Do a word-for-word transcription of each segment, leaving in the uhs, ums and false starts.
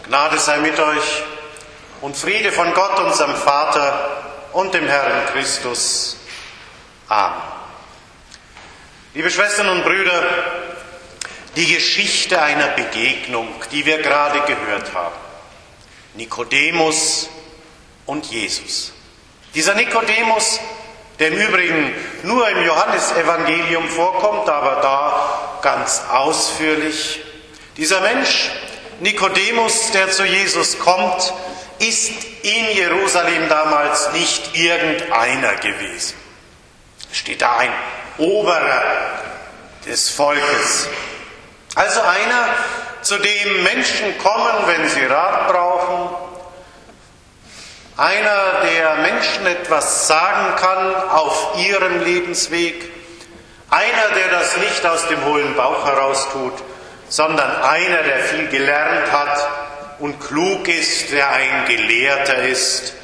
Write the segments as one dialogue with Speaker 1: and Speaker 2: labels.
Speaker 1: Gnade sei mit euch und Friede von Gott, unserem Vater und dem Herrn Christus. Amen. Liebe Schwestern und Brüder, die Geschichte einer Begegnung, die wir gerade gehört haben. Nikodemus und Jesus. Dieser Nikodemus, der im Übrigen nur im Johannesevangelium vorkommt, aber da ganz ausführlich. Dieser Mensch, Nikodemus, der zu Jesus kommt, ist in Jerusalem damals nicht irgendeiner gewesen. Es steht da ein Oberer des Volkes. Also einer, zu dem Menschen kommen, wenn sie Rat brauchen. Einer, der Menschen etwas sagen kann auf ihrem Lebensweg. Einer, der das nicht aus dem hohlen Bauch heraus tut, sondern einer, der viel gelernt hat und klug ist, der ein Gelehrter ist.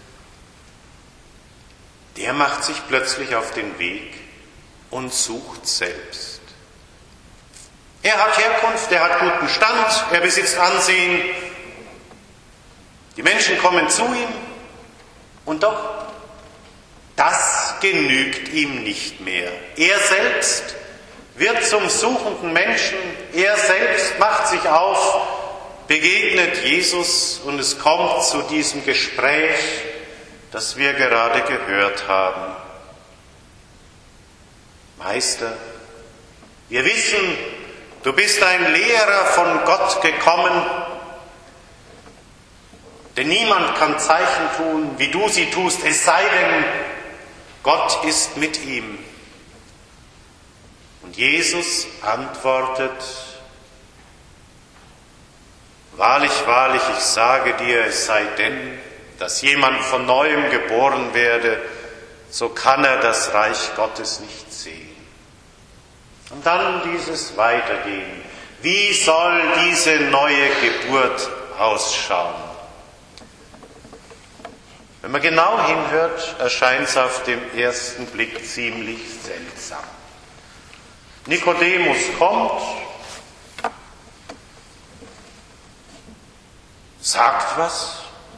Speaker 1: Der macht sich plötzlich auf den Weg und sucht selbst. Er hat Herkunft, er hat guten Stand, er besitzt Ansehen. Die Menschen kommen zu ihm und doch, das genügt ihm nicht mehr. Er selbst wird zum suchenden Menschen, er selbst macht sich auf, begegnet Jesus und es kommt zu diesem Gespräch, das wir gerade gehört haben. Meister, wir wissen, du bist ein Lehrer von Gott gekommen, denn niemand kann Zeichen tun, wie du sie tust, es sei denn, Gott ist mit ihm. Und Jesus antwortet, wahrlich, wahrlich, ich sage dir, es sei denn, dass jemand von Neuem geboren werde, so kann er das Reich Gottes nicht sehen. Und dann dieses Weitergehen. Wie soll diese neue Geburt ausschauen? Wenn man genau hinhört, erscheint es auf den ersten Blick ziemlich seltsam. Nikodemus kommt, sagt was,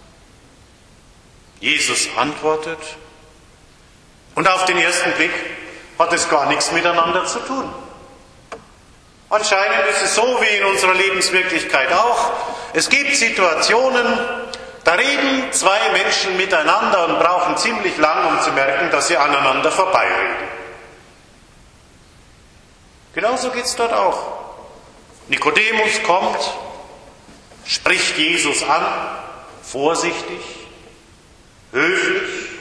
Speaker 1: Jesus antwortet und auf den ersten Blick hat es gar nichts miteinander zu tun. Anscheinend ist es so wie in unserer Lebenswirklichkeit auch. Es gibt Situationen, da reden zwei Menschen miteinander und brauchen ziemlich lang, um zu merken, dass sie aneinander vorbeireden. Genauso geht es dort auch. Nikodemus kommt, spricht Jesus an, vorsichtig, höflich.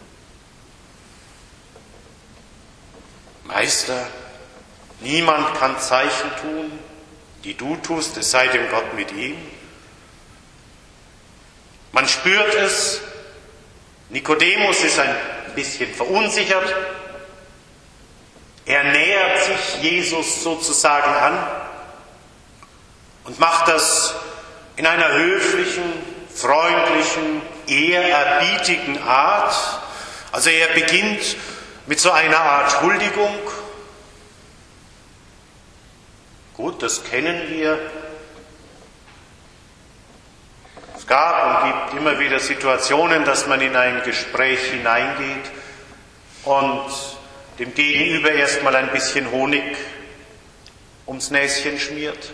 Speaker 1: Meister, niemand kann Zeichen tun, die du tust, es sei denn Gott mit ihm. Man spürt es, Nikodemus ist ein bisschen verunsichert. Er nähert sich Jesus sozusagen an und macht das in einer höflichen, freundlichen, ehrerbietigen Art. Also er beginnt mit so einer Art Huldigung. Gut, das kennen wir. Es gab und gibt immer wieder Situationen, dass man in ein Gespräch hineingeht und dem Gegenüber erstmal ein bisschen Honig ums Näschen schmiert.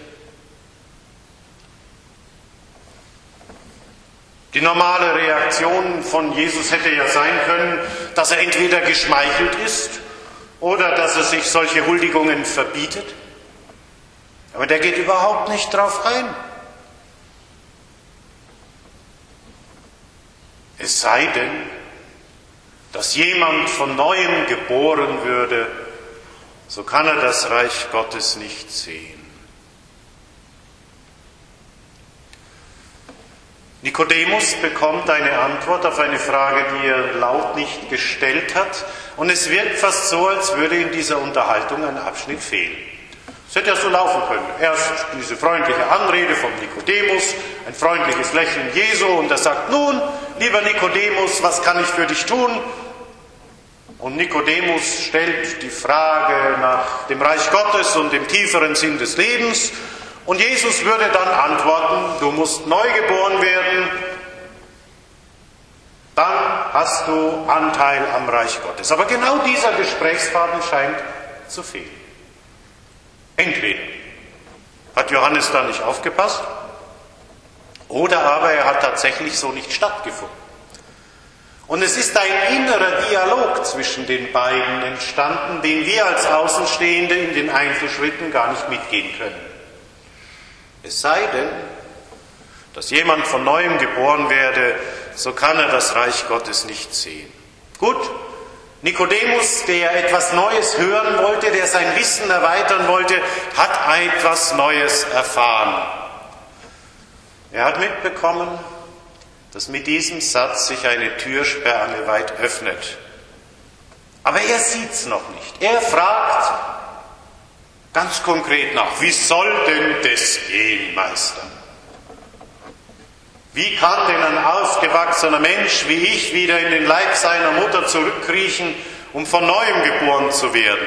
Speaker 1: Die normale Reaktion von Jesus hätte ja sein können, dass er entweder geschmeichelt ist oder dass er sich solche Huldigungen verbietet. Aber der geht überhaupt nicht drauf ein. Es sei denn, dass jemand von Neuem geboren würde, so kann er das Reich Gottes nicht sehen. Nikodemus bekommt eine Antwort auf eine Frage, die er laut nicht gestellt hat, und es wirkt fast so, als würde in dieser Unterhaltung ein Abschnitt fehlen. Es hätte ja so laufen können. Erst diese freundliche Anrede von Nikodemus, ein freundliches Lächeln Jesu, und er sagt, nun, lieber Nikodemus, was kann ich für dich tun? Und Nikodemus stellt die Frage nach dem Reich Gottes und dem tieferen Sinn des Lebens. Und Jesus würde dann antworten, du musst neu geboren werden, dann hast du Anteil am Reich Gottes. Aber genau dieser Gesprächsfaden scheint zu fehlen. Entweder hat Johannes da nicht aufgepasst, oder aber er hat tatsächlich so nicht stattgefunden. Und es ist ein innerer Dialog zwischen den beiden entstanden, den wir als Außenstehende in den Einzelschritten gar nicht mitgehen können. Es sei denn, dass jemand von Neuem geboren werde, so kann er das Reich Gottes nicht sehen. Gut, Nikodemus, der etwas Neues hören wollte, der sein Wissen erweitern wollte, hat etwas Neues erfahren. Er hat mitbekommen, dass mit diesem Satz sich eine Türsperre weit öffnet. Aber er sieht's noch nicht. Er fragt ganz konkret nach, wie soll denn das gehen, Meister? Wie kann denn ein ausgewachsener Mensch wie ich wieder in den Leib seiner Mutter zurückkriechen, um von Neuem geboren zu werden?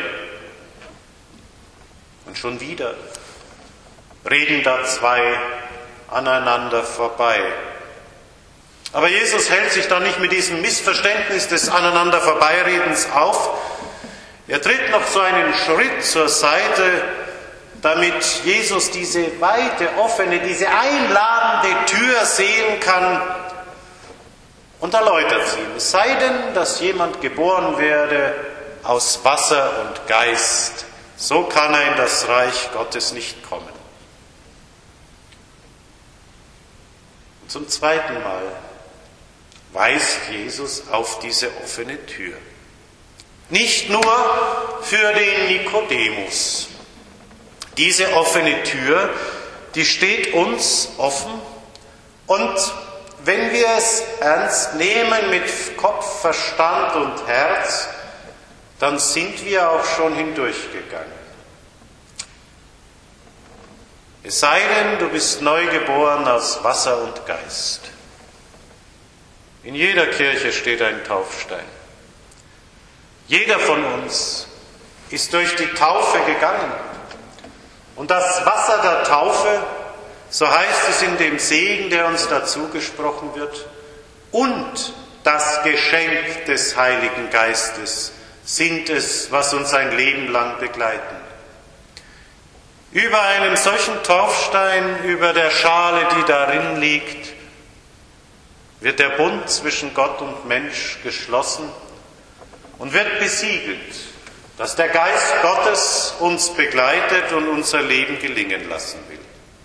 Speaker 1: Und schon wieder reden da zwei aneinander vorbei. Aber Jesus hält sich da nicht mit diesem Missverständnis des aneinander Vorbeiredens auf. Er tritt noch so einen Schritt zur Seite, damit Jesus diese weite, offene, diese einladende Tür sehen kann und erläutert sie. Es sei denn, dass jemand geboren werde aus Wasser und Geist, so kann er in das Reich Gottes nicht kommen. Und zum zweiten Mal weist Jesus auf diese offene Tür. Nicht nur für den Nikodemus. Diese offene Tür, die steht uns offen, und wenn wir es ernst nehmen mit Kopf, Verstand und Herz, dann sind wir auch schon hindurchgegangen. Es sei denn, du bist neugeboren aus Wasser und Geist. In jeder Kirche steht ein Taufstein. Jeder von uns ist durch die Taufe gegangen. Und das Wasser der Taufe, so heißt es in dem Segen, der uns dazu gesprochen wird, und das Geschenk des Heiligen Geistes sind es, was uns ein Leben lang begleiten. Über einem solchen Taufstein, über der Schale, die darin liegt, wird der Bund zwischen Gott und Mensch geschlossen und wird besiegelt, dass der Geist Gottes uns begleitet und unser Leben gelingen lassen will.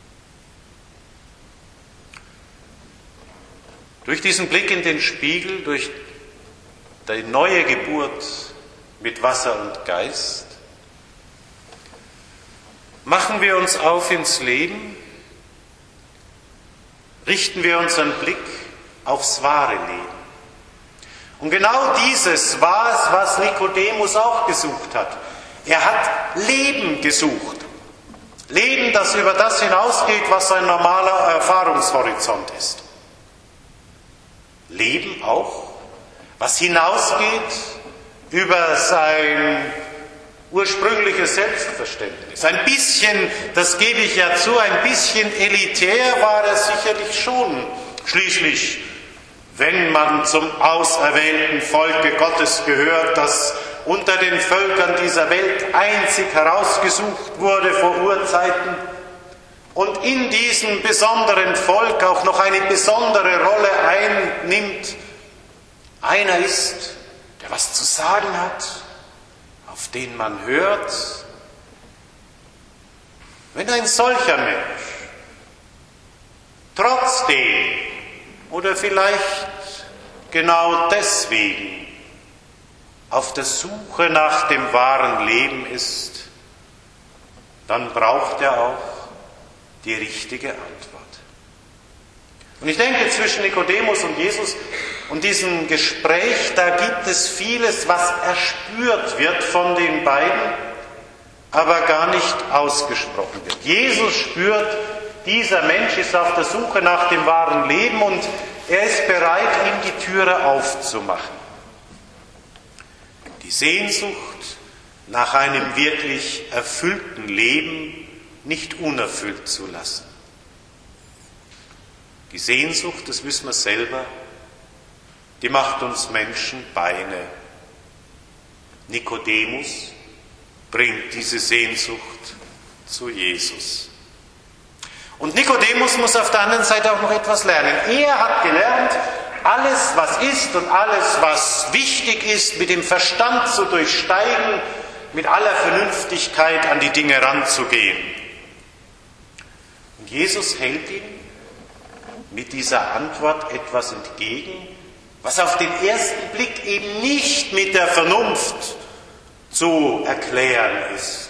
Speaker 1: Durch diesen Blick in den Spiegel, durch die neue Geburt mit Wasser und Geist, machen wir uns auf ins Leben, richten wir unseren Blick aufs wahre Leben. Und genau dieses war es, was Nikodemus auch gesucht hat. Er hat Leben gesucht. Leben, das über das hinausgeht, was sein normaler Erfahrungshorizont ist. Leben auch, was hinausgeht über sein ursprüngliches Selbstverständnis. Ein bisschen, das gebe ich ja zu, ein bisschen elitär war er sicherlich schon. Schließlich, wenn man zum auserwählten Volke Gottes gehört, das unter den Völkern dieser Welt einzig herausgesucht wurde vor Urzeiten und in diesem besonderen Volk auch noch eine besondere Rolle einnimmt, einer ist, der was zu sagen hat, auf den man hört. Wenn ein solcher Mensch trotzdem oder vielleicht genau deswegen auf der Suche nach dem wahren Leben ist, dann braucht er auch die richtige Antwort. Und ich denke, zwischen Nikodemus und Jesus und diesem Gespräch, da gibt es vieles, was erspürt wird von den beiden, aber gar nicht ausgesprochen wird. Jesus spürt, dieser Mensch ist auf der Suche nach dem wahren Leben und er ist bereit, ihm die Türe aufzumachen. Die Sehnsucht nach einem wirklich erfüllten Leben nicht unerfüllt zu lassen. Die Sehnsucht, das wissen wir selber, die macht uns Menschen Beine. Nikodemus bringt diese Sehnsucht zu Jesus. Und Nikodemus muss auf der anderen Seite auch noch etwas lernen. Er hat gelernt, alles, was ist und alles, was wichtig ist, mit dem Verstand zu durchsteigen, mit aller Vernünftigkeit an die Dinge ranzugehen. Und Jesus hält ihm mit dieser Antwort etwas entgegen, was auf den ersten Blick eben nicht mit der Vernunft zu erklären ist.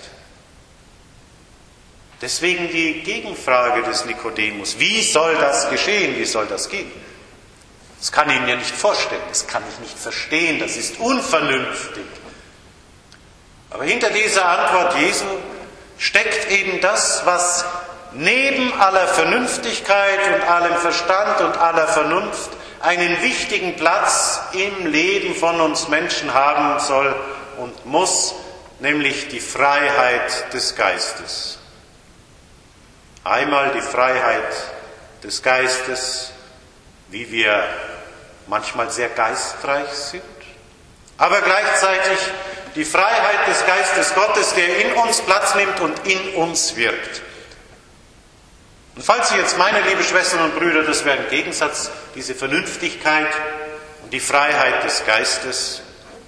Speaker 1: Deswegen die Gegenfrage des Nikodemus: Wie soll das geschehen? Wie soll das gehen? Das kann ich mir nicht vorstellen, das kann ich nicht verstehen, das ist unvernünftig. Aber hinter dieser Antwort Jesu steckt eben das, was neben aller Vernünftigkeit und allem Verstand und aller Vernunft einen wichtigen Platz im Leben von uns Menschen haben soll und muss, nämlich die Freiheit des Geistes. Einmal die Freiheit des Geistes, wie wir manchmal sehr geistreich sind, aber gleichzeitig die Freiheit des Geistes Gottes, der in uns Platz nimmt und in uns wirkt. Und falls Sie jetzt meine, liebe Schwestern und Brüder, das wäre ein Gegensatz, diese Vernünftigkeit und die Freiheit des Geistes,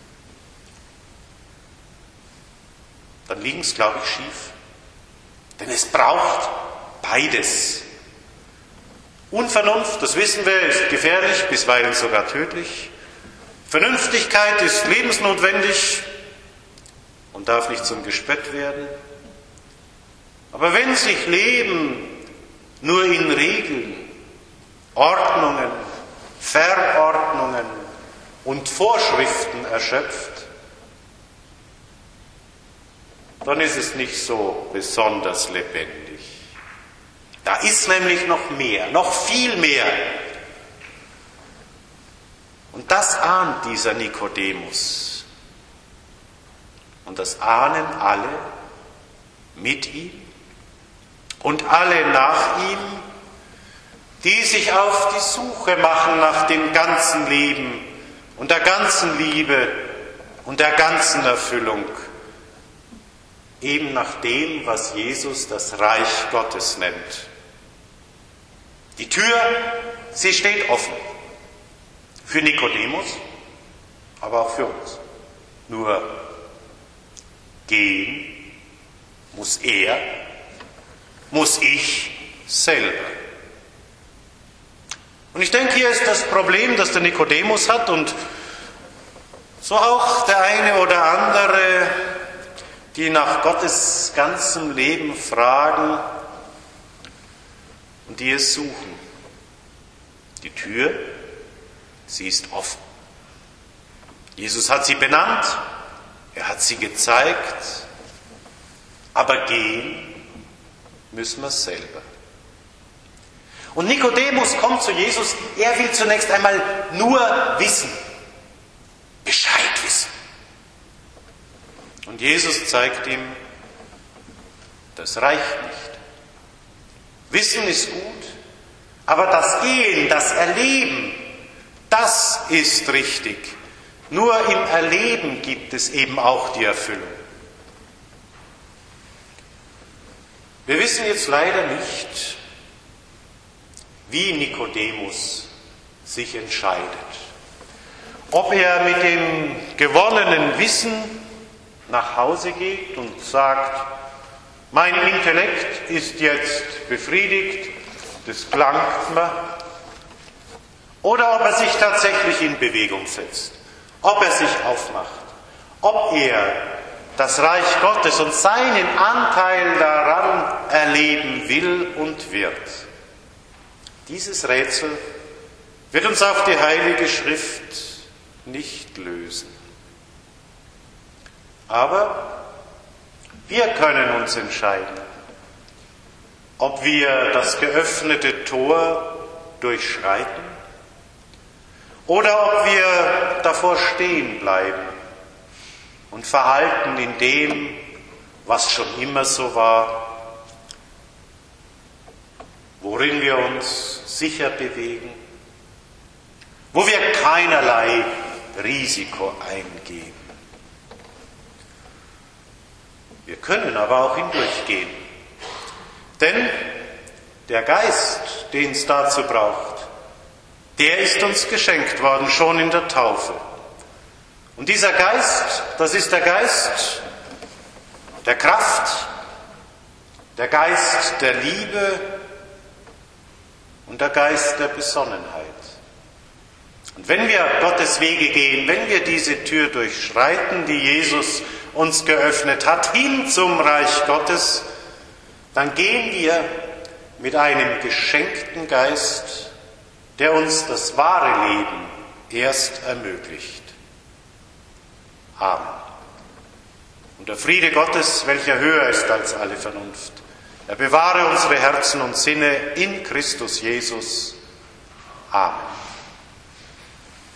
Speaker 1: dann liegen es, glaube ich, schief. Denn es braucht beides. Unvernunft, das wissen wir, ist gefährlich, bisweilen sogar tödlich. Vernünftigkeit ist lebensnotwendig und darf nicht zum Gespött werden. Aber wenn sich Leben nur in Regeln, Ordnungen, Verordnungen und Vorschriften erschöpft, dann ist es nicht so besonders lebendig. Da ist nämlich noch mehr, noch viel mehr. Und das ahnt dieser Nikodemus. Und das ahnen alle mit ihm und alle nach ihm, die sich auf die Suche machen nach dem ganzen Leben und der ganzen Liebe und der ganzen Erfüllung. Eben nach dem, was Jesus das Reich Gottes nennt. Die Tür, sie steht offen. Für Nikodemus, aber auch für uns. Nur gehen muss er, muss ich selber. Und ich denke, hier ist das Problem, das der Nikodemus hat und so auch der eine oder andere, die nach Gottes ganzem Leben fragen und die es suchen. Die Tür, sie ist offen. Jesus hat sie benannt, er hat sie gezeigt, aber gehen müssen wir selber. Und Nikodemus kommt zu Jesus, er will zunächst einmal nur wissen, Bescheid wissen. Und Jesus zeigt ihm, das reicht nicht. Wissen ist gut, aber das Gehen, das Erleben, das ist richtig. Nur im Erleben gibt es eben auch die Erfüllung. Wir wissen jetzt leider nicht, wie Nikodemus sich entscheidet. Ob er mit dem gewonnenen Wissen nach Hause geht und sagt, mein Intellekt ist jetzt befriedigt, das langt mir, oder ob er sich tatsächlich in Bewegung setzt, ob er sich aufmacht, ob er das Reich Gottes und seinen Anteil daran erleben will und wird. Dieses Rätsel wird uns auch die Heilige Schrift nicht lösen. Aber wir können uns entscheiden, ob wir das geöffnete Tor durchschreiten oder ob wir davor stehen bleiben und verhalten in dem, was schon immer so war, worin wir uns sicher bewegen, wo wir keinerlei Risiko eingehen. Wir können aber auch hindurchgehen, denn der Geist, den es dazu braucht, der ist uns geschenkt worden, schon in der Taufe. Und dieser Geist, das ist der Geist der Kraft, der Geist der Liebe und der Geist der Besonnenheit. Und wenn wir Gottes Wege gehen, wenn wir diese Tür durchschreiten, die Jesus uns geöffnet hat, hin zum Reich Gottes, dann gehen wir mit einem geschenkten Geist, der uns das wahre Leben erst ermöglicht. Amen. Und der Friede Gottes, welcher höher ist als alle Vernunft, er bewahre unsere Herzen und Sinne in Christus Jesus. Amen.